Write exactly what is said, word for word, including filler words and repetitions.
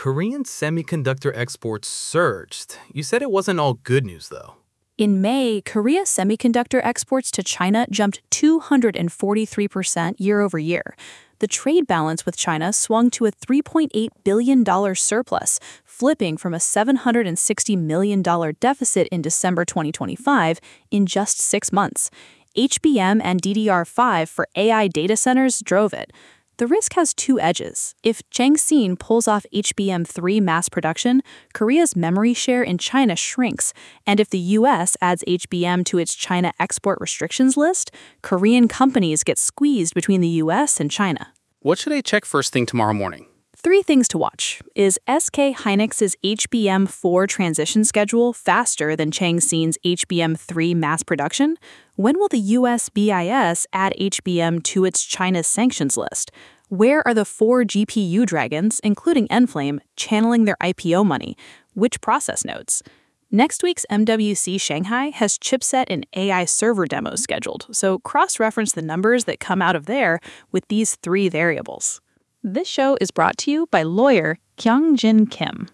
Korean semiconductor exports surged. You said it wasn't all good news, though. In May, Korea's semiconductor exports to China jumped two hundred forty-three percent year over year. The trade balance with China swung to a three point eight billion dollars surplus, flipping from a seven hundred sixty million dollars deficit in December twenty twenty-five in just six months. H B M and D D R five for A I data centers drove it. The risk has two edges. If Changxin pulls off H B M three mass production, Korea's memory share in China shrinks, and if the U S adds H B M to its China export restrictions list, Korean companies get squeezed between the U S and China. What should I check first thing tomorrow morning? Three things to watch. Is S K Hynix's H B M four transition schedule faster than Changxin's H B M three mass production? When will the U S B I S add H B M to its China sanctions list? Where are the four G P U dragons, including Enflame, channeling their I P O money? Which process nodes? Next week's M W C Shanghai has chipset and A I server demos scheduled, so cross-reference the numbers that come out of there with these three variables. This show is brought to you by lawyer Kyung Jin Kim.